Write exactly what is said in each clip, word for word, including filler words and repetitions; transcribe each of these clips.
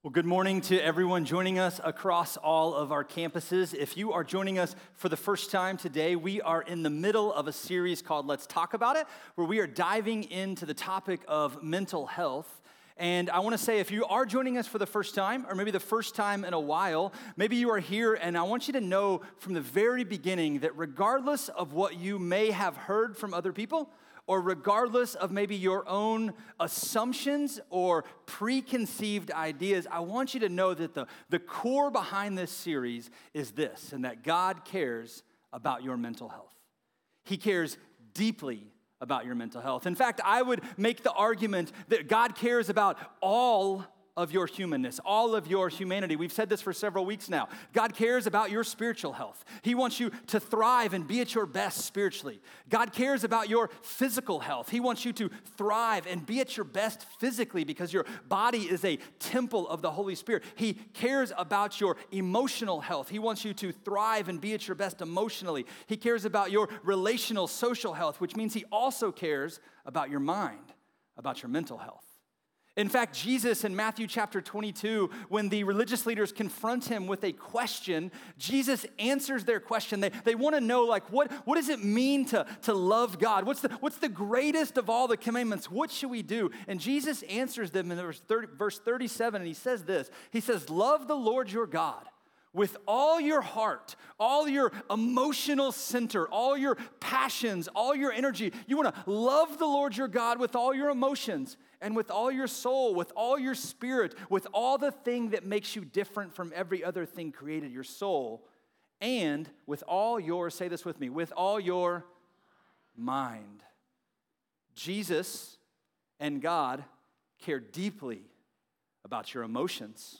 Well, good morning to everyone joining us across all of our campuses. If you are joining us for the first time today, we are in the middle of a series called Let's Talk About It, where we are diving into the topic of mental health. And I want to say, if you are joining us for the first time, or maybe the first time in a while, maybe you are here, and I want you to know from the very beginning that regardless of what you may have heard from other people, or regardless of maybe your own assumptions or preconceived ideas, I want you to know that the, the core behind this series is this, and that God cares about your mental health. He cares deeply about your mental health. In fact, I would make the argument that God cares about all of your humanness, all of your humanity. We've said this for several weeks now. God cares about your spiritual health. He wants you to thrive and be at your best spiritually. God cares about your physical health. He wants you to thrive and be at your best physically because your body is a temple of the Holy Spirit. He cares about your emotional health. He wants you to thrive and be at your best emotionally. He cares about your relational, social health, which means he also cares about your mind, about your mental health. In fact, Jesus in Matthew chapter twenty-two, when the religious leaders confront him with a question, Jesus answers their question. They, they want to know, like, what, what does it mean to, to love God? What's the, what's the greatest of all the commandments? What should we do? And Jesus answers them in verse, thirty, verse thirty-seven, and he says this. He says, love the Lord your God with all your heart, all your emotional center, all your passions, all your energy. You want to love the Lord your God with all your emotions and with all your soul, with all your spirit, with all the thing that makes you different from every other thing created, your soul, and with all your, say this with me, with all your mind. Jesus and God care deeply about your emotions.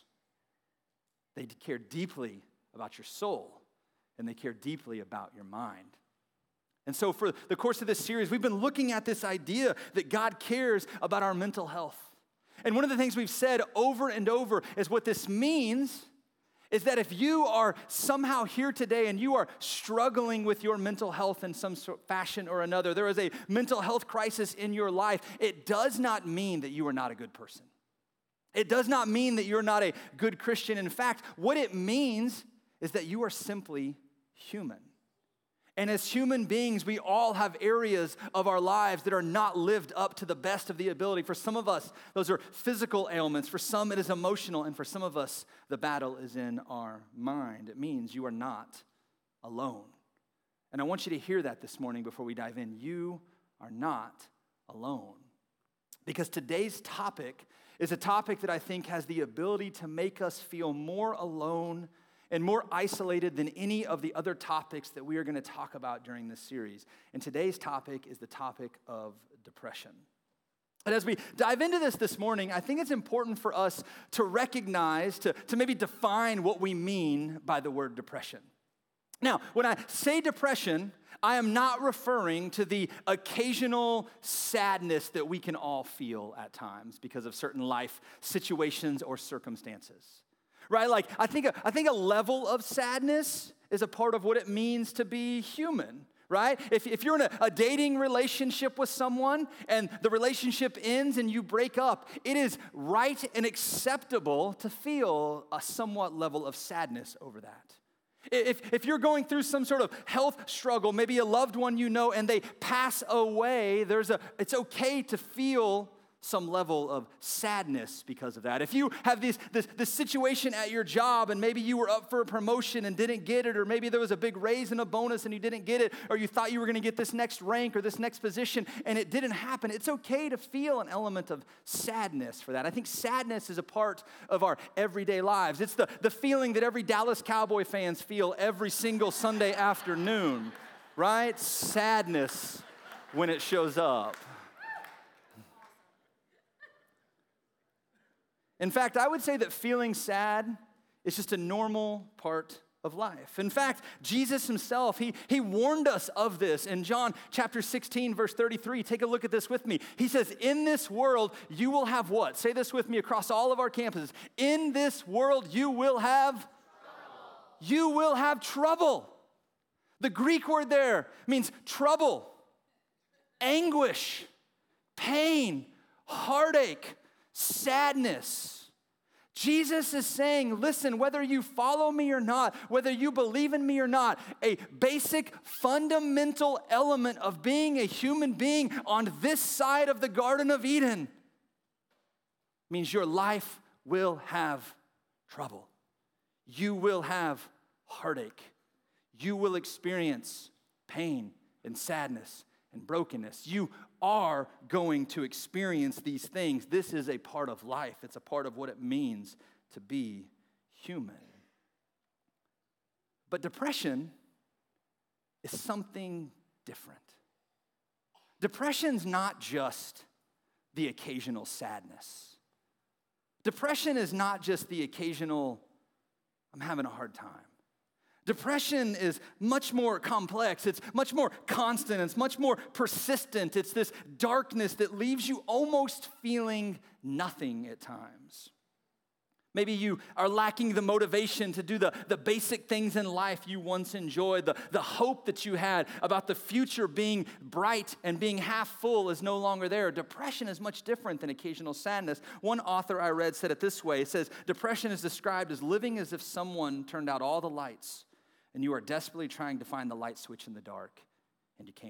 They care deeply about your soul, and they care deeply about your mind. And so for the course of this series, we've been looking at this idea that God cares about our mental health. And one of the things we've said over and over is what this means is that if you are somehow here today and you are struggling with your mental health in some fashion or another, there is a mental health crisis in your life, it does not mean that you are not a good person. It does not mean that you're not a good Christian. In fact, what it means is that you are simply human. And as human beings, we all have areas of our lives that are not lived up to the best of the ability. For some of us, those are physical ailments. For some, it is emotional. And for some of us, the battle is in our mind. It means you are not alone. And I want you to hear that this morning before we dive in. You are not alone. Because today's topic is a topic that I think has the ability to make us feel more alone and more isolated than any of the other topics that we are going to talk about during this series. And today's topic is the topic of depression. And as we dive into this this morning, I think it's important for us to recognize, to, to maybe define what we mean by the word depression. Now, when I say depression, I am not referring to the occasional sadness that we can all feel at times because of certain life situations or circumstances. Right? Like, I think, a, I think a level of sadness is a part of what it means to be human, right? If, if you're in a, a dating relationship with someone and the relationship ends and you break up, it is right and acceptable to feel a somewhat level of sadness over that. If, if you're going through some sort of health struggle, maybe a loved one you know, and they pass away, there's a, it's okay to feel some level of sadness because of that. If you have this, this, this situation at your job and maybe you were up for a promotion and didn't get it, or maybe there was a big raise and a bonus and you didn't get it, or you thought you were going to get this next rank or this next position and it didn't happen, it's okay to feel an element of sadness for that. I think sadness is a part of our everyday lives. It's the, the feeling that every Dallas Cowboy fans feel every single Sunday afternoon, right? Sadness when it shows up. In fact, I would say that feeling sad is just a normal part of life. In fact, Jesus himself, he, he warned us of this in John chapter sixteen, verse thirty-three. Take a look at this with me. He says, in this world, you will have what? Say this with me across all of our campuses. In this world, you will have trouble. You will have trouble. The Greek word there means trouble, anguish, pain, heartache, sadness. Jesus is saying, listen, whether you follow me or not, whether you believe in me or not, a basic fundamental element of being a human being on this side of the Garden of Eden means your life will have trouble. You will have heartache. You will experience pain and sadness and brokenness. You are going to experience these things. This is a part of life. It's a part of what it means to be human. But depression is something different. Depression's not just the occasional sadness. Depression is not just the occasional, I'm having a hard time. Depression is much more complex. It's much more constant. It's much more persistent. It's this darkness that leaves you almost feeling nothing at times. Maybe you are lacking the motivation to do the, the basic things in life you once enjoyed. The, the hope that you had about the future being bright and being half full is no longer there. Depression is much different than occasional sadness. One author I read said it this way. It says, depression is described as living as if someone turned out all the lights and you are desperately trying to find the light switch in the dark, and you can't.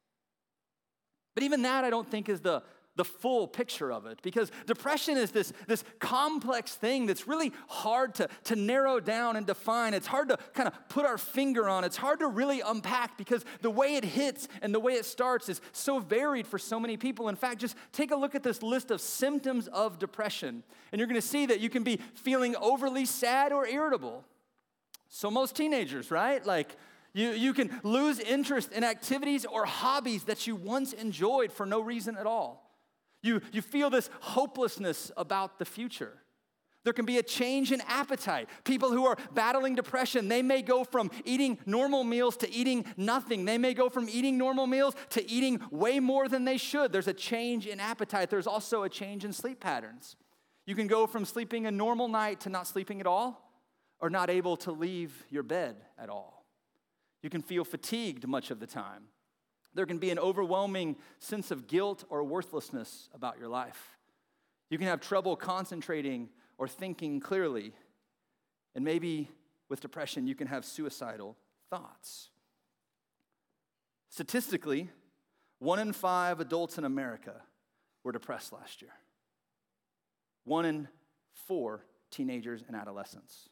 But even that, I don't think, is the, the full picture of it, because depression is this, this complex thing that's really hard to, to narrow down and define. It's hard to kind of put our finger on. It's hard to really unpack, because the way it hits and the way it starts is so varied for so many people. In fact, just take a look at this list of symptoms of depression, and you're going to see that you can be feeling overly sad or irritable. So most teenagers, right? Like you, you can lose interest in activities or hobbies that you once enjoyed for no reason at all. You, you feel this hopelessness about the future. There can be a change in appetite. People who are battling depression, they may go from eating normal meals to eating nothing. They may go from eating normal meals to eating way more than they should. There's a change in appetite. There's also a change in sleep patterns. You can go from sleeping a normal night to not sleeping at all, or not able to leave your bed at all. You can feel fatigued much of the time. There can be an overwhelming sense of guilt or worthlessness about your life. You can have trouble concentrating or thinking clearly. And maybe with depression, you can have suicidal thoughts. Statistically, one in five adults in America were depressed last year. One in four teenagers and adolescents.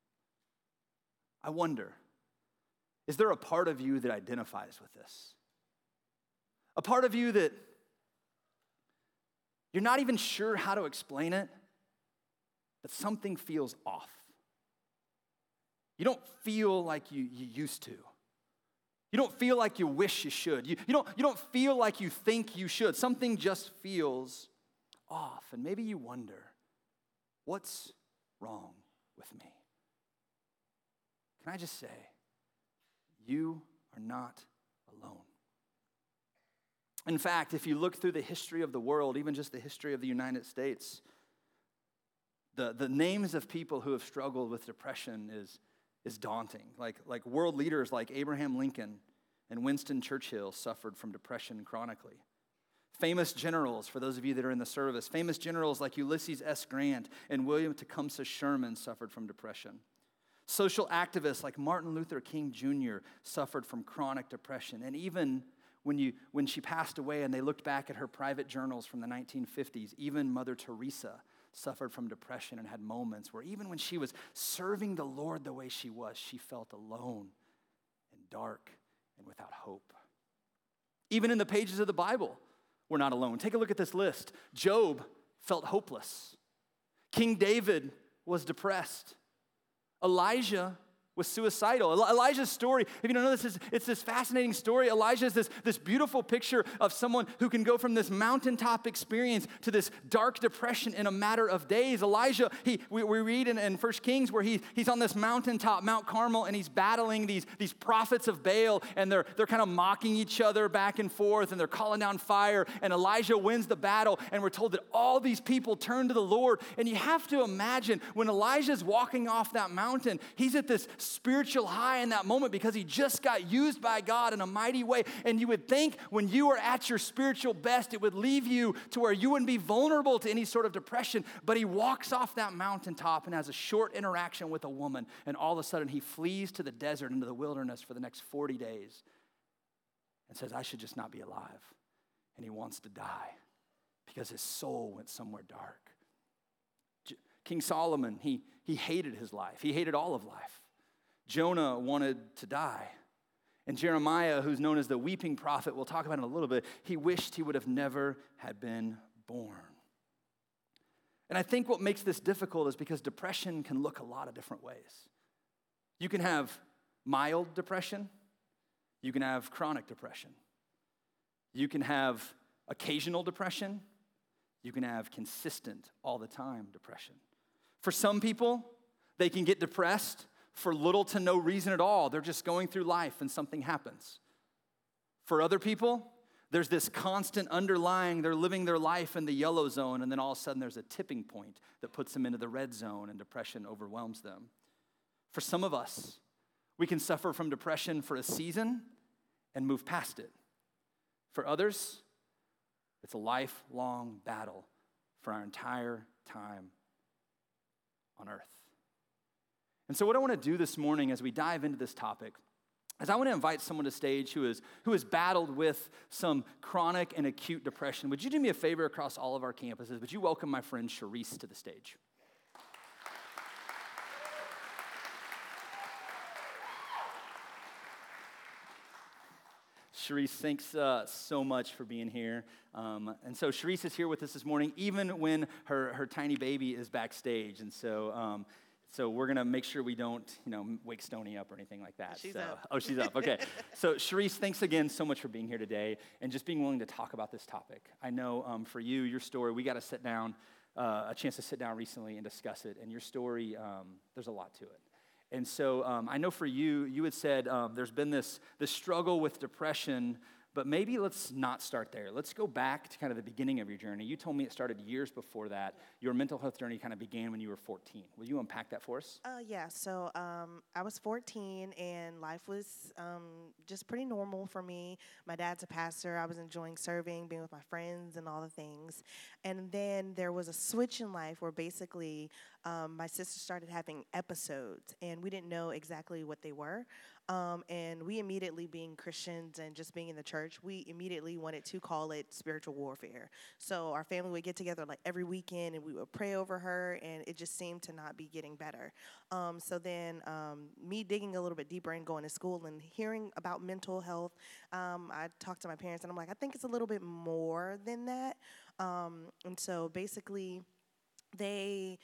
I wonder, is there a part of you that identifies with this? A part of you that you're not even sure how to explain it, but something feels off. You don't feel like you, you used to. You don't feel like you wish you should. You, you, don't, you don't feel like you think you should. Something just feels off. And maybe you wonder, what's wrong with me? Can I just say, you are not alone. In fact, if you look through the history of the world, even just the history of the United States, the, the names of people who have struggled with depression is, is daunting. Like, like world leaders like Abraham Lincoln and Winston Churchill suffered from depression chronically. Famous generals, for those of you that are in the service, famous generals like Ulysses S. Grant and William Tecumseh Sherman suffered from depression. Social activists like Martin Luther King Junior suffered from chronic depression. And even when, you, when she passed away and they looked back at her private journals from the nineteen fifties, even Mother Teresa suffered from depression and had moments where even when she was serving the Lord the way she was, she felt alone and dark and without hope. Even in the pages of the Bible, we're not alone. Take a look at this list. Job felt hopeless. King David was depressed. Elijah was suicidal. Elijah's story, if you don't know this, is it's this fascinating story. Elijah is this, this beautiful picture of someone who can go from this mountaintop experience to this dark depression in a matter of days. Elijah, he we, we read in, in First Kings where he, he's on this mountaintop, Mount Carmel, and he's battling these, these prophets of Baal, and they're, they're kind of mocking each other back and forth, and they're calling down fire, and Elijah wins the battle, and we're told that all these people turn to the Lord. And you have to imagine when Elijah's walking off that mountain, he's at this spiritual high in that moment because he just got used by God in a mighty way. And you would think when you were at your spiritual best, it would leave you to where you wouldn't be vulnerable to any sort of depression. But he walks off that mountaintop and has a short interaction with a woman. And all of a sudden, he flees to the desert, into the wilderness for the next forty days and says, I should just not be alive. And he wants to die because his soul went somewhere dark. King Solomon, he, he hated his life. He hated all of life. Jonah wanted to die. And Jeremiah, who's known as the weeping prophet, we'll talk about in a little bit, he wished he would have never had been born. And I think what makes this difficult is because depression can look a lot of different ways. You can have mild depression. You can have chronic depression. You can have occasional depression. You can have consistent, all the time depression. For some people, they can get depressed for little to no reason at all. They're just going through life and something happens. For other people, there's this constant underlying, they're living their life in the yellow zone, and then all of a sudden there's a tipping point that puts them into the red zone and depression overwhelms them. For some of us, we can suffer from depression for a season and move past it. For others, it's a lifelong battle for our entire time on earth. And so what I want to do this morning as we dive into this topic is I want to invite someone to stage who is who has battled with some chronic and acute depression. Would you do me a favor across all of our campuses? Would you welcome my friend Charisse to the stage? Charisse, thanks uh, so much for being here. Um, and so Charisse is here with us this morning, even when her, her tiny baby is backstage. And so um, so we're going to make sure we don't, you know, wake Stoney up or anything like that. She's so, up. Oh, she's up. Okay. So Charisse, thanks again so much for being here today and just being willing to talk about this topic. I know um, for you, your story, we got to sit down, uh, a chance to sit down recently and discuss it. And your story, um, there's a lot to it. And so um, I know for you, you had said um, there's been this, this struggle with depression, but maybe let's not start there. Let's go back to kind of the beginning of your journey. You told me it started years before that. Your mental health journey kind of began when you were fourteen. Will you unpack that for us? Uh, yeah, so um, I was fourteen, and life was um, just pretty normal for me. My dad's a pastor. I was enjoying serving, being with my friends, and all the things. And then there was a switch in life where basically um, my sister started having episodes, and we didn't know exactly what they were. Um, and we immediately, being Christians and just being in the church, we immediately wanted to call it spiritual warfare. So our family would get together like every weekend, and we would pray over her, and it just seemed to not be getting better. Um, so then um, me digging a little bit deeper and going to school and hearing about mental health, um, I talked to my parents, and I'm like, I think it's a little bit more than that. Um, and so basically, they,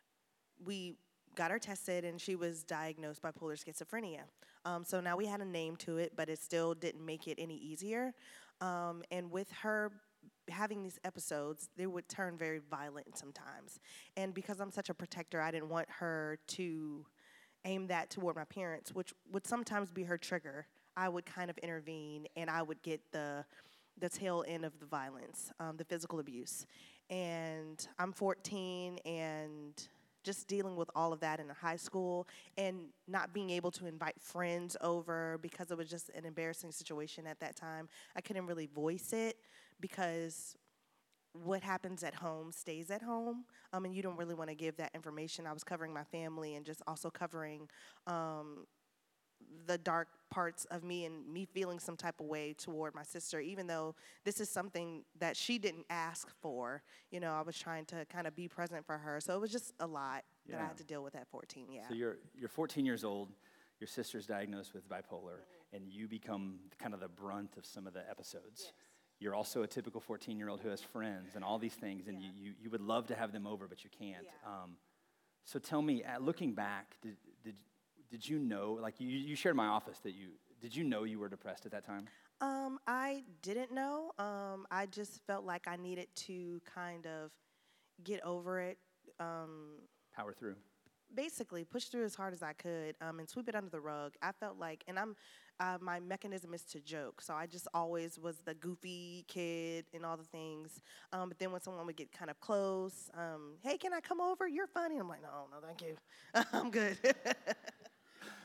we got her tested, and she was diagnosed bipolar schizophrenia. Um, so now we had a name to it, but it still didn't make it any easier. Um, and with her having these episodes, they would turn very violent sometimes. And because I'm such a protector, I didn't want her to aim that toward my parents, which would sometimes be her trigger. I would kind of intervene, and I would get the the tail end of the violence, um, the physical abuse. And I'm fourteen, and just dealing with all of that in high school and not being able to invite friends over because it was just an embarrassing situation at that time. I couldn't really voice it because what happens at home stays at home, um, and you don't really want to give that information. I was covering my family and just also covering um, the dark parts of me and me feeling some type of way toward my sister, even though this is something that she didn't ask for. You know, I was trying to kind of be present for her. So it was just a lot yeah. that I had to deal with at fourteen, yeah. So you're you're fourteen years old, your sister's diagnosed with bipolar, mm-hmm. and you become kind of the brunt of some of the episodes. Yes. You're also a typical fourteen-year-old who has friends and all these things, and yeah. you, you, you would love to have them over, but you can't. Yeah. Um, so tell me, at looking back, did, did Did you know, like you, you shared in my office that you, did you know you were depressed at that time? Um, I didn't know. Um, I just felt like I needed to kind of get over it. Um, Power through. Basically, push through as hard as I could um, and sweep it under the rug. I felt like, and I'm, uh, my mechanism is to joke. So I just always was the goofy kid and all the things. Um, but then when someone would get kind of close, um, hey, can I come over? You're funny. I'm like, no, no, thank you. I'm good.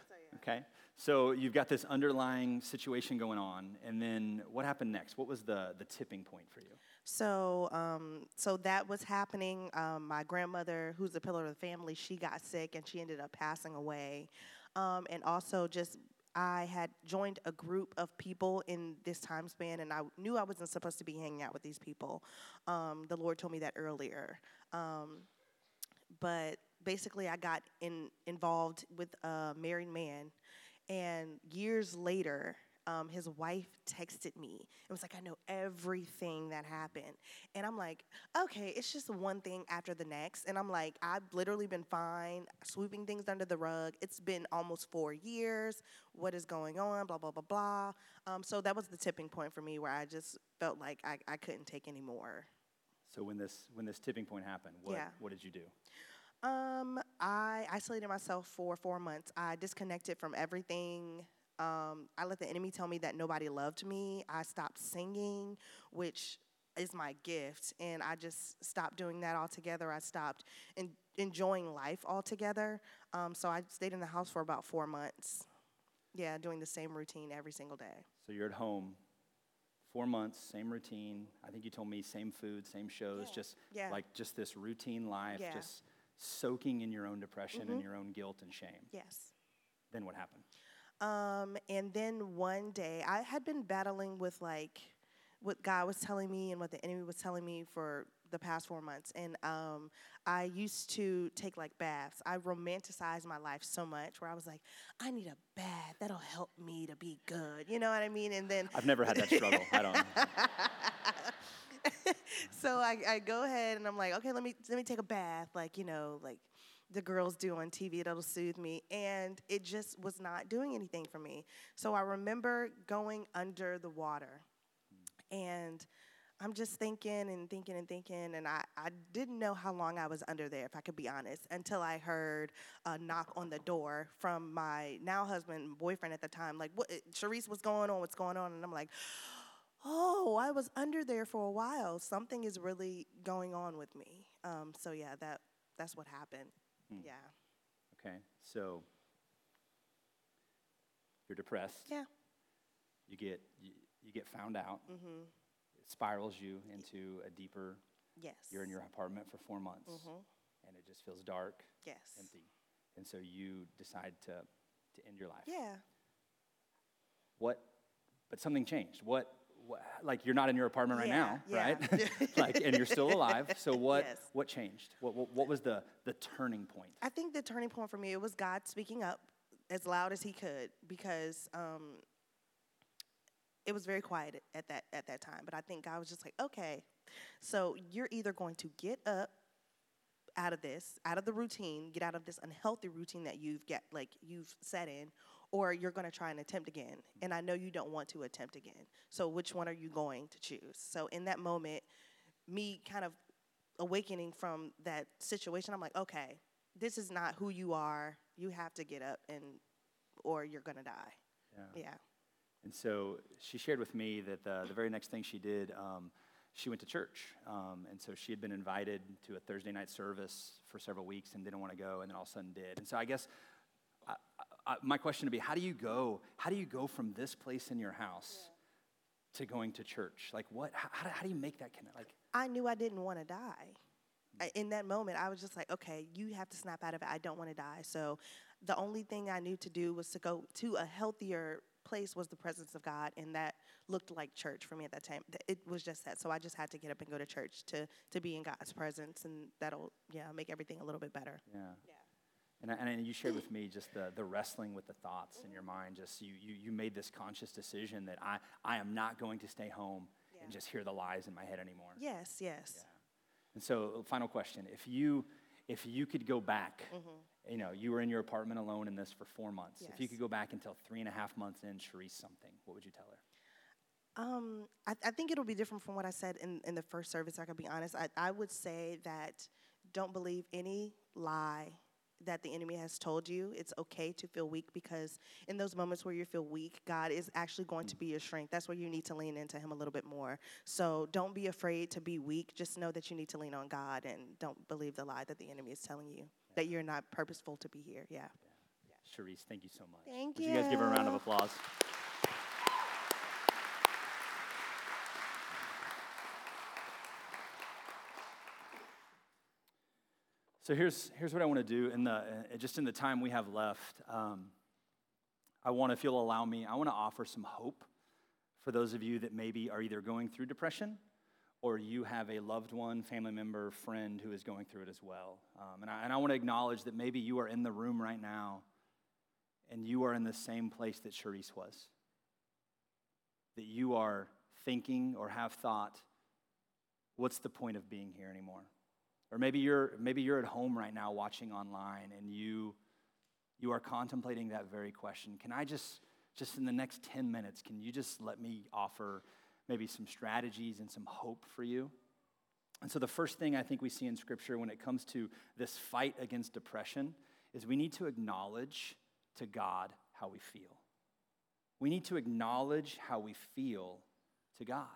Okay. So you've got this underlying situation going on, and then what happened next? What was the the tipping point for you? So, um, so that was happening. Um, my grandmother, who's the pillar of the family, she got sick and she ended up passing away. Um, and also, just I had joined a group of people in this time span, and I knew I wasn't supposed to be hanging out with these people. Um, the Lord told me that earlier. Um, but basically, I got in involved with a married man, and years later, um, his wife texted me. It was like, I know everything that happened. And I'm like, okay, it's just one thing after the next. And I'm like, I've literally been fine, sweeping things under the rug. It's been almost four years. What is going on? Blah, blah, blah, blah. Um, so that was the tipping point for me where I just felt like I, I couldn't take any more. So when this when this tipping point happened, what Yeah. what did you do? Um, I isolated myself for four months. I disconnected from everything. Um, I let the enemy tell me that nobody loved me. I stopped singing, which is my gift, and I just stopped doing that altogether. I stopped en- enjoying life altogether. Um, so I stayed in the house for about four months. Yeah, doing the same routine every single day. So you're at home, four months, same routine. I think you told me same food, same shows, Yeah. just Yeah. like just this routine life, Yeah. just soaking in your own depression and Mhm. your own guilt and shame. Yes. Then what happened? Um, and then one day, I had been battling with like what God was telling me and what the enemy was telling me for the past four months. And um, I used to take like baths. I romanticized my life so much where I was like, I need a bath. That'll help me to be good. You know what I mean? And then I've never had that struggle. I don't. so I, I go ahead and I'm like, okay, let me let me take a bath, like, you know, like the girls do on T V that'll soothe me. And it just was not doing anything for me. So I remember going under the water. And I'm just thinking and thinking and thinking, and I, I didn't know how long I was under there, if I could be honest, until I heard a knock on the door from my now husband, boyfriend at the time, like, what, Sharice, what's going on, what's going on? And I'm like, oh, I was under there for a while. Something is really going on with me. Um, so yeah, that that's what happened. Hmm. Yeah. Okay, so you're depressed. Yeah. You get you, you get found out. Mhm. It spirals you into a deeper. Yes. You're in your apartment for four months, Mhm. and it just feels dark, Yes. empty, and so you decide to to end your life. Yeah. What? But something changed. What? what like you're not in your apartment right Yeah, now, yeah. right? Like, and you're still alive. So what? Yes. What changed? What, what? What was the the turning point? I think the turning point for me, it was God speaking up as loud as he could, because um, it was very quiet at that at that time. But I think God was just like, okay, so you're either going to get up out of this, out of the routine, get out of this unhealthy routine that you've get like you've set in, or you're going to try and attempt again. And I know you don't want to attempt again. So which one are you going to choose? So in that moment, me kind of awakening from that situation, I'm like, okay, this is not who you are. You have to get up, and or you're going to die. Yeah. Yeah. And so she shared with me that the, the very next thing she did, um, she went to church. Um, and so she had been invited to a Thursday night service for several weeks and didn't want to go, and then all of a sudden did. And so I guess I, I, my question would be, how do you go? How do you go from this place in your house yeah. to going to church? Like, what? How, how, do, how do you make that connect? Like, I knew I didn't want to die. I, in that moment, I was just like, okay, you have to snap out of it. I don't want to die. So the only thing I knew to do was to go to a healthier place, was the presence of God, and that looked like church for me at that time. It was just that. So I just had to get up and go to church to to be in God's presence, and that'll, yeah, make everything a little bit better. Yeah. Yeah. And, I, and you shared with me just the, the wrestling with the thoughts in your mind. Just you, you you made this conscious decision that I, I am not going to stay home Yeah. and just hear the lies in my head anymore. Yes, yes. Yeah. And so, final question: If you if you could go back, Mm-hmm. you know, you were in your apartment alone in this for four months. If you Yes. could go back and tell three and a half months in Sharice something, what would you tell her? Um, I, I think it'll be different from what I said in, in the first service. I can be honest. I, I would say that don't believe any lie that the enemy has told you. It's okay to feel weak, because in those moments where you feel weak, God is actually going to be your strength. That's where you need to lean into him a little bit more. So don't be afraid to be weak. Just know that you need to lean on God, and don't believe the lie that the enemy is telling you, that you're not purposeful to be here. Yeah. Cherise, thank you so much. Thank Would you. you guys give her a round of applause? So here's, here's what I want to do in the uh, just in the time we have left. Um, I want, if you'll allow me, I want to offer some hope for those of you that maybe are either going through depression or you have a loved one, family member, friend who is going through it as well. Um, and I, and I want to acknowledge that maybe you are in the room right now and you are in the same place that Cherise was. That you are thinking or have thought, what's the point of being here anymore? Or maybe you're maybe you're at home right now watching online and you you are contemplating that very question. Can I just, just in the next ten minutes, can you just let me offer maybe some strategies and some hope for you? And so the first thing I think we see in Scripture when it comes to this fight against depression is we need to acknowledge to God how we feel. We need to acknowledge how we feel to God.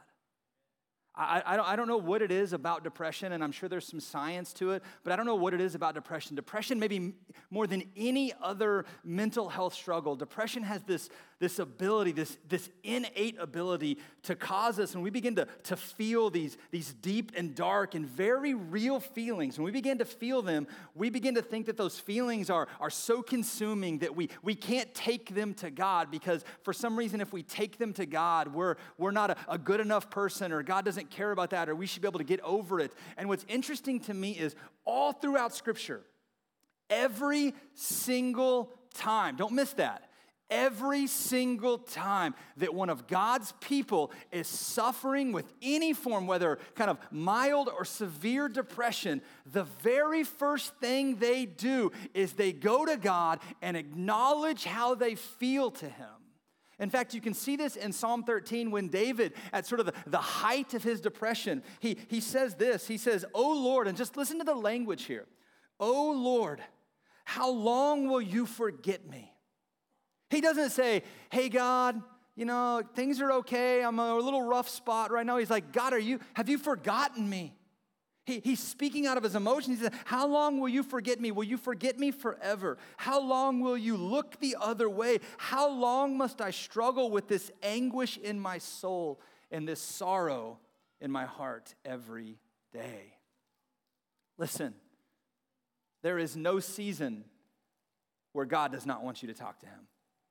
I, I, don't, I don't know what it is about depression, and I'm sure there's some science to it, but I don't know what it is about depression. Depression, maybe more than any other mental health struggle, depression has this, this ability, this, this innate ability to cause us, when we begin to, to feel these, these deep and dark and very real feelings, when we begin to feel them, we begin to think that those feelings are, are so consuming that we, we can't take them to God, because for some reason, if we take them to God, we're, we're not a, a good enough person, or God doesn't care about that, or we should be able to get over it. And what's interesting to me is all throughout Scripture, every single time, don't miss that, every single time that one of God's people is suffering with any form, whether kind of mild or severe depression, the very first thing they do is they go to God and acknowledge how they feel to Him. In fact, you can see this in Psalm thirteen when David, at sort of the, the height of his depression, he, he says this. He says, "O Lord," and just listen to the language here. "O Lord, how long will you forget me?" He doesn't say, "Hey, God, you know, things are okay. I'm a little rough spot right now." He's like, "God, are you, have you forgotten me?" He, he's speaking out of his emotions. He says, "How long will you forget me? Will you forget me forever? How long will you look the other way? How long must I struggle with this anguish in my soul and this sorrow in my heart every day?" Listen, there is no season where God does not want you to talk to Him.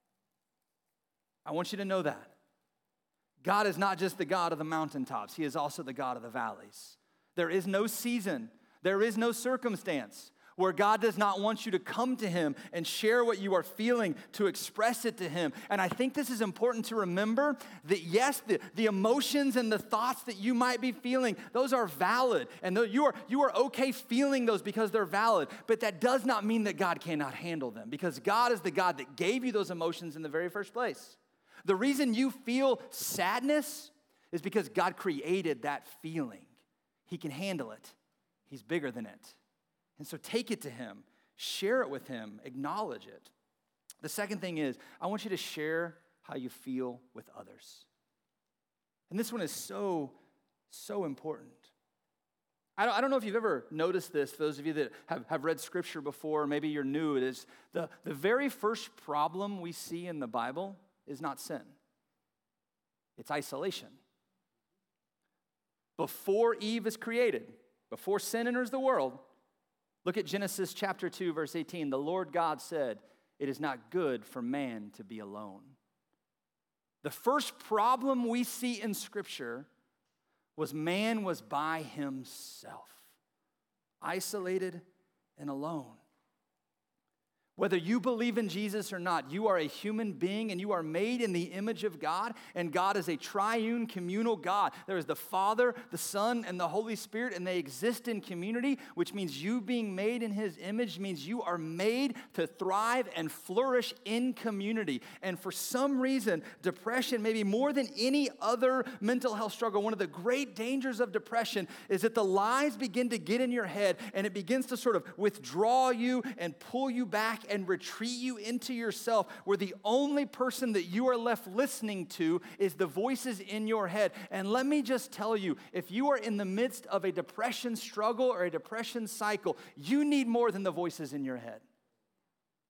I want you to know that. God is not just the God of the mountaintops. He is also the God of the valleys. There is no season, there is no circumstance where God does not want you to come to Him and share what you are feeling, to express it to Him. And I think this is important to remember that yes, the, the emotions and the thoughts that you might be feeling, those are valid. And you are, you are okay feeling those because they're valid. But that does not mean that God cannot handle them, because God is the God that gave you those emotions in the very first place. The reason you feel sadness is because God created that feeling. He can handle it. He's bigger than it. And so take it to Him, share it with Him, acknowledge it. The second thing is, I want you to share how you feel with others. And this one is so, so important. I don't, I don't know if you've ever noticed this, those of you that have, have read Scripture before, maybe you're new, it is the, the very first problem we see in the Bible is not sin. It's isolation. Before Eve is created, before sin enters the world, look at Genesis chapter two, verse eighteen. The Lord God said, "It is not good for man to be alone." The first problem we see in Scripture was man was by himself, isolated and alone. Whether you believe in Jesus or not, you are a human being and you are made in the image of God, and God is a triune communal God. There is the Father, the Son, and the Holy Spirit, and they exist in community, which means you being made in His image means you are made to thrive and flourish in community. And for some reason, depression, maybe more than any other mental health struggle, one of the great dangers of depression is that the lies begin to get in your head and it begins to sort of withdraw you and pull you back and retreat you into yourself, where the only person that you are left listening to is the voices in your head. And let me just tell you, if you are in the midst of a depression struggle or a depression cycle, you need more than the voices in your head.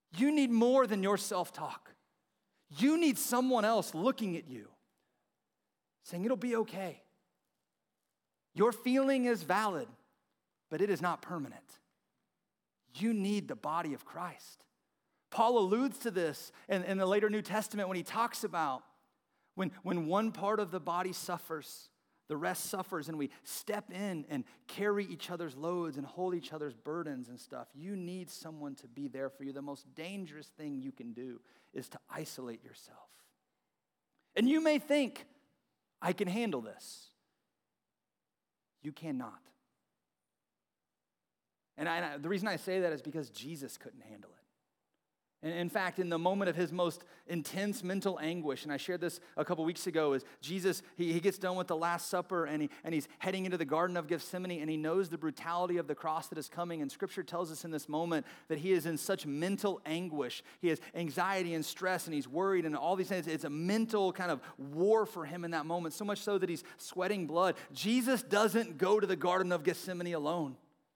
You need more than your self-talk. You need someone else looking at you, saying it'll be okay. Your feeling is valid, but it is not permanent. You need the body of Christ. Paul alludes to this in, in the later New Testament when he talks about when, when one part of the body suffers, the rest suffers, and we step in and carry each other's loads and hold each other's burdens and stuff. You need someone to be there for you. The most dangerous thing you can do is to isolate yourself. And you may think, I can handle this. You cannot. And, I, and I, the reason I say that is because Jesus couldn't handle it. And in fact, in the moment of his most intense mental anguish, and I shared this a couple weeks ago, is Jesus, he, he gets done with the Last Supper, and, he, and he's heading into the Garden of Gethsemane, and he knows the brutality of the cross that is coming, and Scripture tells us in this moment that he is in such mental anguish. He has anxiety and stress, and he's worried, and all these things. It's a mental kind of war for him in that moment, so much so that he's sweating blood. Jesus doesn't go to the Garden of Gethsemane alone.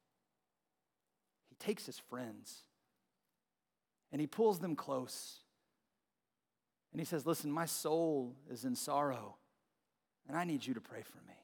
He takes his friends. And he pulls them close. And he says, listen, my soul is in sorrow, and I need you to pray for me.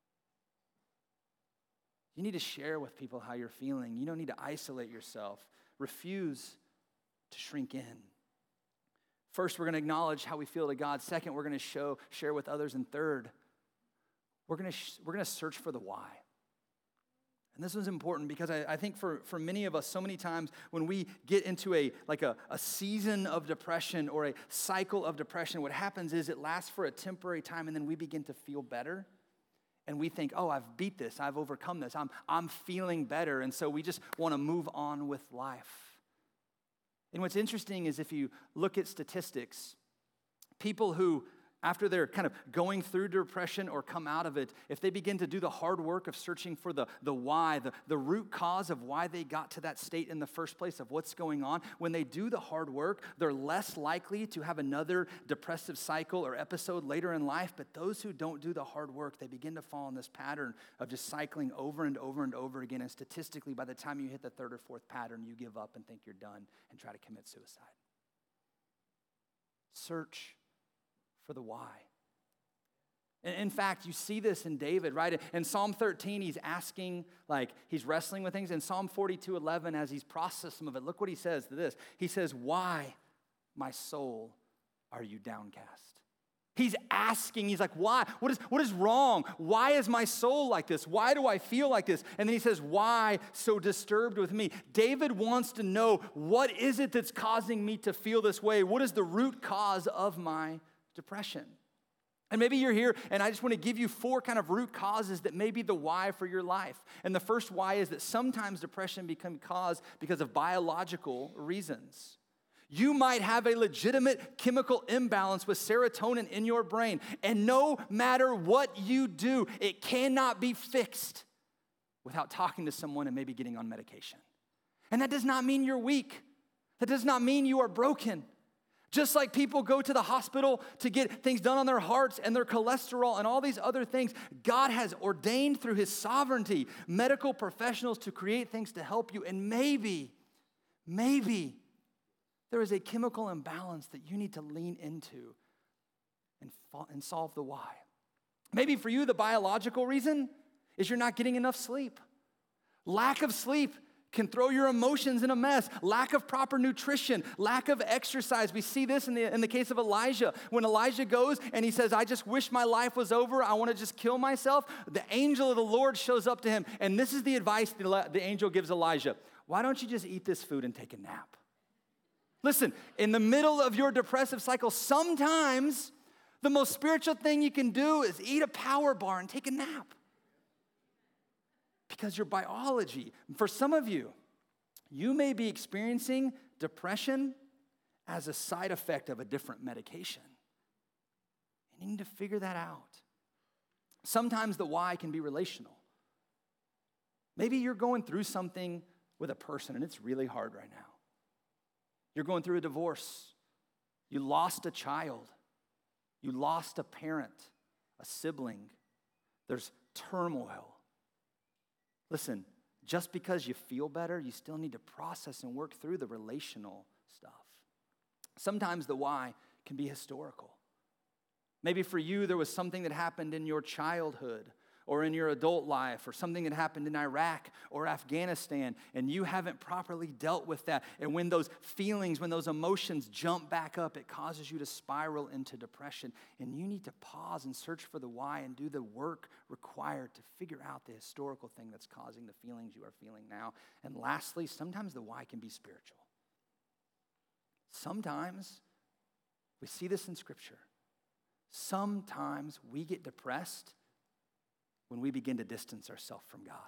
You need to share with people how you're feeling. You don't need to isolate yourself. Refuse to shrink in. First, we're going to acknowledge how we feel to God. Second, we're going to show, share with others. And third, we're going to, sh- we're going to search for the why. And this was important because I, I think for, for many of us, so many times when we get into a like a, a season of depression or a cycle of depression, what happens is it lasts for a temporary time, and then we begin to feel better. And we think, oh, I've beat this. I've overcome this. I'm, I'm feeling better. And so we just want to move on with life. And what's interesting is if you look at statistics, people who after they're kind of going through depression or come out of it, if they begin to do the hard work of searching for the, the why, the, the root cause of why they got to that state in the first place, of what's going on, when they do the hard work, they're less likely to have another depressive cycle or episode later in life. But those who don't do the hard work, they begin to fall in this pattern of just cycling over and over and over again. And statistically, by the time you hit the third or fourth pattern, you give up and think you're done and try to commit suicide. Search for the why. And in fact, you see this in David, right? In Psalm thirteen, he's asking, like, he's wrestling with things. In Psalm forty-two eleven, as he's processed some of it, look what he says to this. He says, why, my soul, are you downcast? He's asking, he's like, why? What is, what is wrong? Why is my soul like this? Why do I feel like this? And then he says, why so disturbed with me? David wants to know, what is it that's causing me to feel this way? What is the root cause of my depression? And maybe you're here, and I just want to give you four kind of root causes that may be the why for your life. And the first why is that sometimes depression becomes caused because of biological reasons. You might have a legitimate chemical imbalance with serotonin in your brain, and no matter what you do, it cannot be fixed without talking to someone and maybe getting on medication. And that does not mean you're weak. That does not mean you are broken. Just like people go to the hospital to get things done on their hearts and their cholesterol and all these other things, God has ordained through his sovereignty medical professionals to create things to help you. And maybe, maybe there is a chemical imbalance that you need to lean into and, fo- and solve the why. Maybe for you, the biological reason is you're not getting enough sleep. Lack of sleep can throw your emotions in a mess. Lack of proper nutrition, lack of exercise. We see this in the, in the case of Elijah. When Elijah goes and he says, I just wish my life was over. I want to just kill myself. The angel of the Lord shows up to him. And this is the advice the, the angel gives Elijah. Why don't you just eat this food and take a nap? Listen, in the middle of your depressive cycle, sometimes the most spiritual thing you can do is eat a power bar and take a nap. Because your biology, for some of you, you may be experiencing depression as a side effect of a different medication. And you need to figure that out. Sometimes the why can be relational. Maybe you're going through something with a person and it's really hard right now. You're going through a divorce. You lost a child. You lost a parent, a sibling. There's turmoil. Listen, just because you feel better, you still need to process and work through the relational stuff. Sometimes the why can be historical. Maybe for you, there was something that happened in your childhood or in your adult life, or something that happened in Iraq or Afghanistan, and you haven't properly dealt with that. And when those feelings, when those emotions jump back up, it causes you to spiral into depression. And you need to pause and search for the why and do the work required to figure out the historical thing that's causing the feelings you are feeling now. And lastly, sometimes the why can be spiritual. Sometimes, we see this in Scripture, sometimes we get depressed when we begin to distance ourselves from God.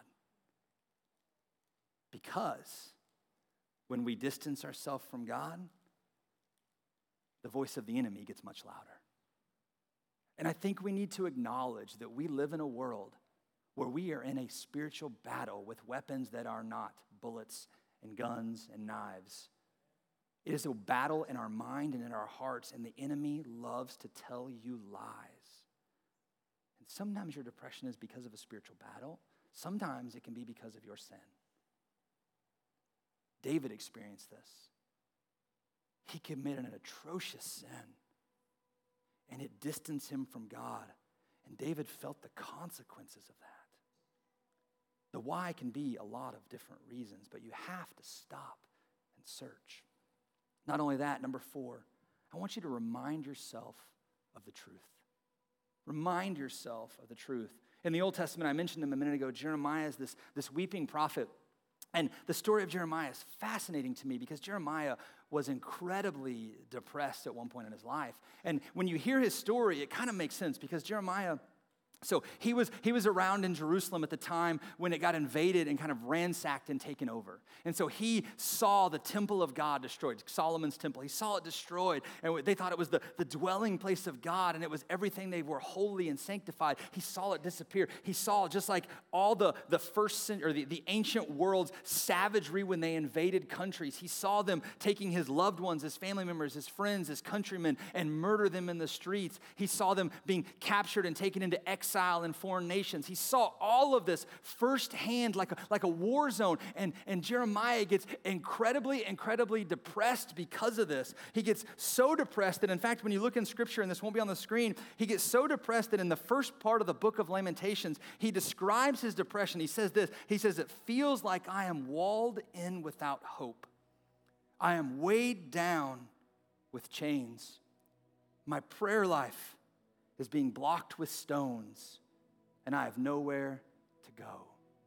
Because when we distance ourselves from God, the voice of the enemy gets much louder. And I think we need to acknowledge that we live in a world where we are in a spiritual battle with weapons that are not bullets and guns and knives. It is a battle in our mind and in our hearts, and the enemy loves to tell you lies. Sometimes your depression is because of a spiritual battle. Sometimes it can be because of your sin. David experienced this. He committed an atrocious sin, and it distanced him from God. And David felt the consequences of that. The why can be a lot of different reasons, but you have to stop and search. Not only that, number four, I want you to remind yourself of the truth. Remind yourself of the truth. In the Old Testament, I mentioned him a minute ago, Jeremiah is this, this weeping prophet. And the story of Jeremiah is fascinating to me because Jeremiah was incredibly depressed at one point in his life. And when you hear his story, it kind of makes sense because Jeremiah, so he was he was around in Jerusalem at the time when it got invaded and kind of ransacked and taken over. And so he saw the temple of God destroyed, Solomon's temple. He saw it destroyed, and they thought it was the, the dwelling place of God, and it was everything they were holy and sanctified. He saw it disappear. He saw just like all the, the first or the, the ancient world's savagery when they invaded countries. He saw them taking his loved ones, his family members, his friends, his countrymen, and murder them in the streets. He saw them being captured and taken into exile in foreign nations. He saw all of this firsthand like a, like a war zone. And, and Jeremiah gets incredibly, incredibly depressed because of this. He gets so depressed that, in fact, when you look in Scripture, and this won't be on the screen, he gets so depressed that in the first part of the book of Lamentations, he describes his depression. He says this, he says, "It feels like I am walled in without hope. I am weighed down with chains. My prayer life is being blocked with stones, and I have nowhere to go."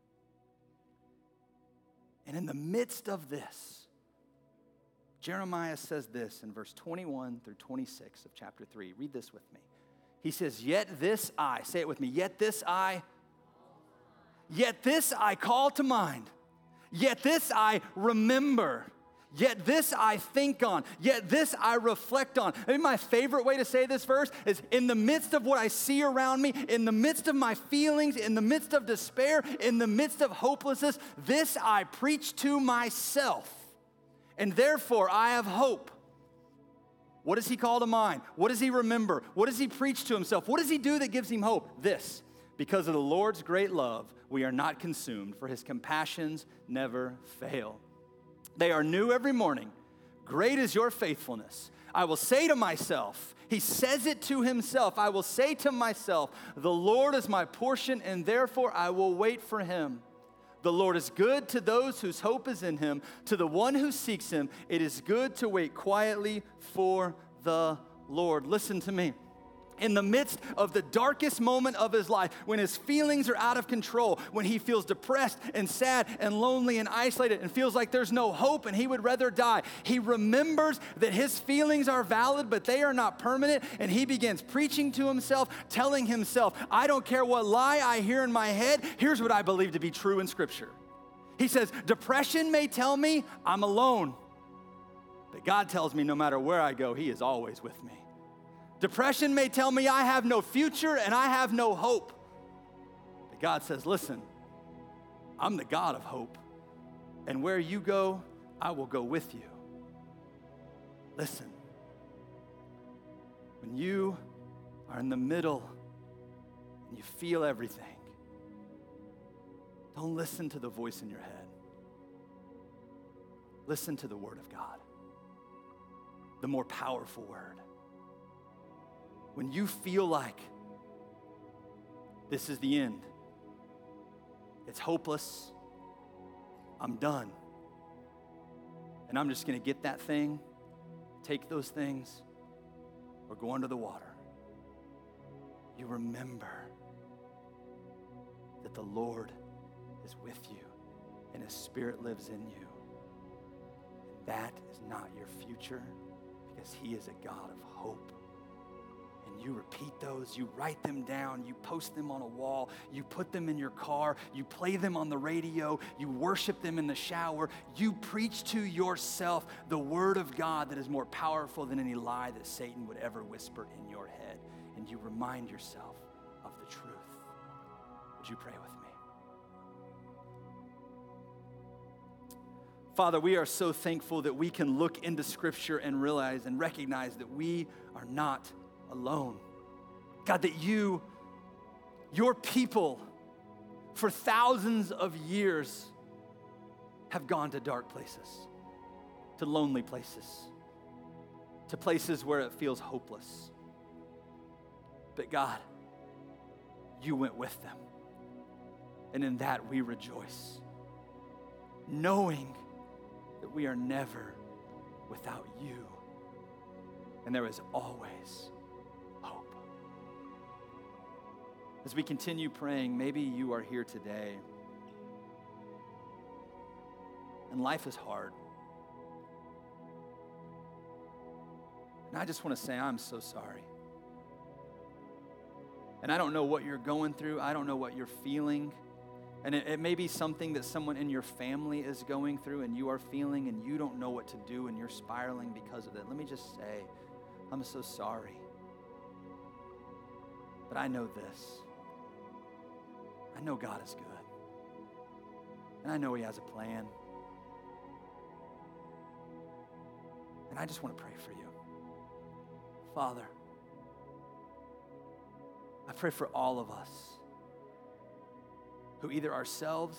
And in the midst of this, Jeremiah says this in verse twenty-one through twenty-six of chapter three. Read this with me. He says, "Yet this I," say it with me, "Yet this I, yet this I call to mind, yet this I remember. Yet this I think on, yet this I reflect on." I mean, my favorite way to say this verse is, in the midst of what I see around me, in the midst of my feelings, in the midst of despair, in the midst of hopelessness, this I preach to myself, and therefore I have hope. What does he call to mind? What does he remember? What does he preach to himself? What does he do that gives him hope? This: because of the Lord's great love, we are not consumed, for his compassions never fail. They are new every morning. Great is your faithfulness. I will say to myself, he says it to himself, I will say to myself, the Lord is my portion, and therefore I will wait for him. The Lord is good to those whose hope is in him. To the one who seeks him, it is good to wait quietly for the Lord. Listen to me. In the midst of the darkest moment of his life, when his feelings are out of control, when he feels depressed and sad and lonely and isolated and feels like there's no hope and he would rather die, he remembers that his feelings are valid, but they are not permanent, and he begins preaching to himself, telling himself, I don't care what lie I hear in my head, here's what I believe to be true in Scripture. He says, depression may tell me I'm alone, but God tells me no matter where I go, he is always with me. Depression may tell me I have no future and I have no hope. But God says, listen, I'm the God of hope. And where you go, I will go with you. Listen, when you are in the middle and you feel everything, don't listen to the voice in your head. Listen to the Word of God. the more powerful word. When you feel like this is the end, it's hopeless, I'm done, and I'm just going to get that thing, take those things, or go under the water, you remember that the Lord is with you and His Spirit lives in you. And that is not your future, because He is a God of hope. And you repeat those, you write them down, you post them on a wall, you put them in your car, you play them on the radio, you worship them in the shower, you preach to yourself the word of God that is more powerful than any lie that Satan would ever whisper in your head. And you remind yourself of the truth. Would you pray with me? Father, we are so thankful that we can look into Scripture and realize and recognize that we are not alone. God, that you, your people, for thousands of years have gone to dark places, to lonely places, to places where it feels hopeless. But God, you went with them. And in that we rejoice, knowing that we are never without you. And there is always hope. As we continue praying, maybe you are here today and life is hard. And I just want to say, I'm so sorry. And I don't know what you're going through. I don't know what you're feeling. And it, it may be something that someone in your family is going through and you are feeling and you don't know what to do and you're spiraling because of it. Let me just say, I'm so sorry. But I know this. I know God is good. And I know He has a plan. And I just want to pray for you. Father, I pray for all of us who either ourselves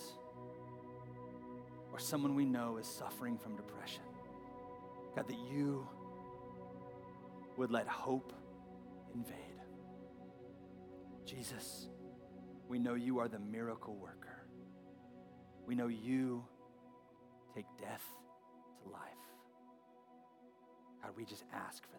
or someone we know is suffering from depression. God, that you would let hope invade. Jesus, we know you are the miracle worker. We know you take death to life. God, we just ask for that.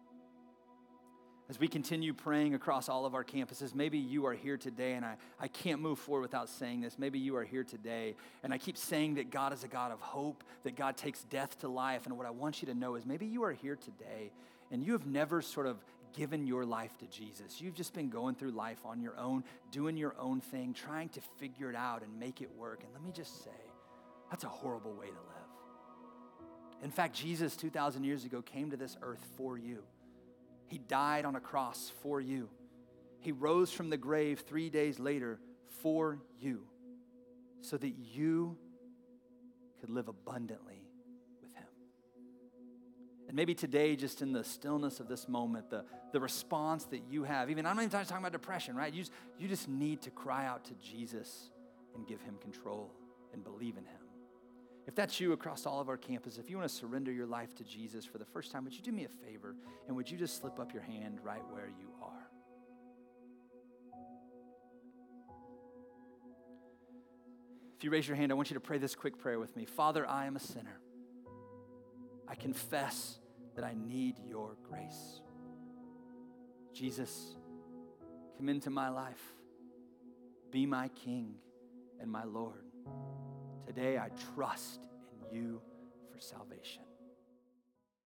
As we continue praying across all of our campuses, maybe you are here today, and I, I can't move forward without saying this. Maybe you are here today, and I keep saying that God is a God of hope, that God takes death to life. And what I want you to know is maybe you are here today, and you have never sort of given your life to Jesus. You've just been going through life on your own, doing your own thing, trying to figure it out and make it work. And let me just say, that's a horrible way to live. In fact, Jesus two thousand years ago came to this earth for you. He died on a cross for you. He rose from the grave three days later for you so that you could live abundantly with Him. And maybe today, just in the stillness of this moment, the, the response that you have, even I'm not even talking about depression, right? You just, you just need to cry out to Jesus and give Him control and believe in Him. If that's you across all of our campuses, if you want to surrender your life to Jesus for the first time, would you do me a favor and would you just slip up your hand right where you are? If you raise your hand, I want you to pray this quick prayer with me. Father, I am a sinner. I confess that I need your grace. Jesus, come into my life. Be my King and my Lord. Today, I trust in you for salvation.